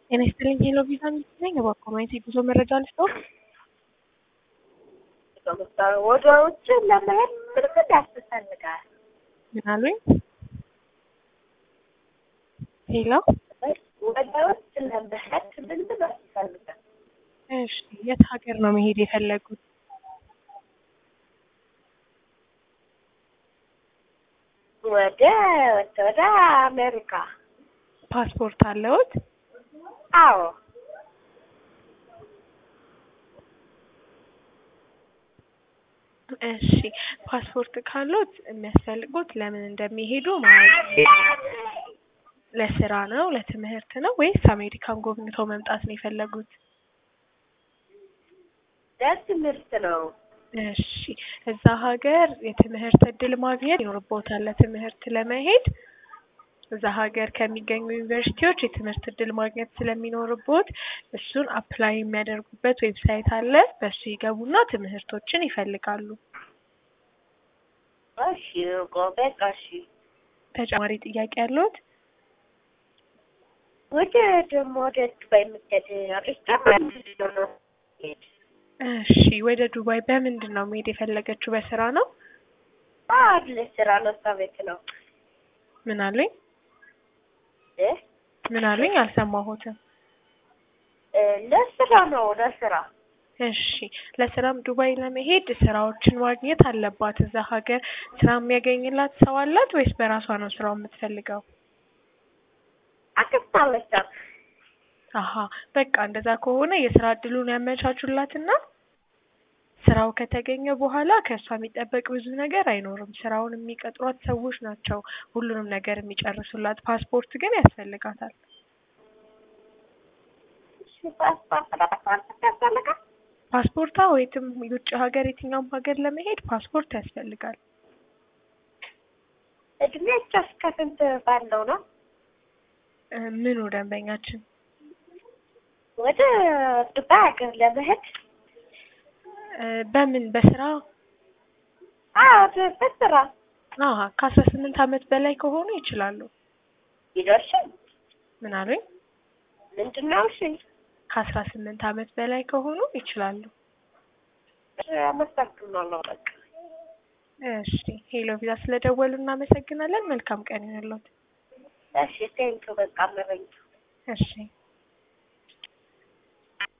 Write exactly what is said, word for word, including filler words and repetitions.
ጤና ይስጥልኝ ሄሎ ቪዛ ነኝ። እባክዎ ማየት የጉዞ መረጃ ልስጥዎ? ወደ ውጭ ለመሄድ ምን ምን ያስፈልጋል? ምን አሉኝ? ሄሎ ወደ ውጭ ለመሄድ ምን ምን ያስፈልጋል? እሺ የት ሀገር ነው መሄድ የፈለጉት? ወደ ወደ አሜሪካ። ፓስፖርት አለዎት? አዎ። እሺ ፓስፖርት ካሎት የሚያስፈልጉት ለምን እንደሚሄዱ ማለት ለስራ ነው ለትምህርት ነው ወይስ አሜሪካን ጎብኝተው መምጣት ነው የፈለጉት? ለትምህርት ነው። እሺ እዛ ሀገር የትምህርት እድል ማግኘት ይኖርብዎታል። ለትምህርት ለመሄድ እዛ ሀገር ከሚገኙ ዩኒቨርሲቲዎች የትምህርት እድል ማግኘት ስለሚኖርብዎት እሱን አፕላይ የሚያደርጉበት ዌብሳይት አለ። በሱ ይገቡና ትምህርቶችን ይፈልጋሉ። እሺ ጎበዝ። እሺ ተጨማሪ ጥያቄ ያለዎት? ወደ ደግሞ ወደ ዱባይ የምትሄድ ሬስቶራንት ነው። እሺ ወደ ዱባይ በምንድን ነው መሄድ የፈለገችው? በስራ ነው? አዎ ለስራ ነው። እሷ ቤት ነው። ምን አሉኝ? እ ምን አሉኝ? አልሰማሁትም። እ ለስራ ነው ለስራ። እሺ ለስራም ዱባይ ለመሄድ ስራዎችን ማግኘት አለባት። እዛ ሀገር ስራ የሚያገኝላት ሰው አላት ወይስ በራሷ ነው ስራው የምትፈልገው? አክስታለች። አሀ በቃ እንደዛ ከሆነ የስራ እድሉን ያመቻቹላትና ስራው ከተገኘ በኋላ ከእሷ የሚጠበቅ ብዙ ነገር አይኖርም። ስራውን የሚቀጥሯት ሰዎች ናቸው ሁሉንም ነገር የሚጨርሱላት። ፓስፖርት ግን ያስፈልጋታል። እሺ ፓስፖርት ያስፈልጋል? ፓስፖርታ ወይም የውጭ ሀገር የትኛውም ሀገር ለመሄድ ፓስፖርት ያስፈልጋል። እድሜያቸው እስከ ስንት ባለው ነው? እ ምኑ ደንበኛችን? ወደ ዱባይ ሀገር ለመሄድ እ በምን በስራ? አዎ በስራ። አሀ ከአስራ ስምንት አመት በላይ ከሆኑ ይችላሉ። ይደርሻል? ምን አሉኝ? ምንድን ነው? እሺ ከአስራ ስምንት አመት በላይ ከሆኑ ይችላሉ። አመሰግናለሁ። በቃ እሺ ሄሎ ቪዛ ስለደወሉ እናመሰግናለን። መልካም ቀን ይሁንልዎት። እሺ ቴንኪው። በቃ መረኝ። እሺ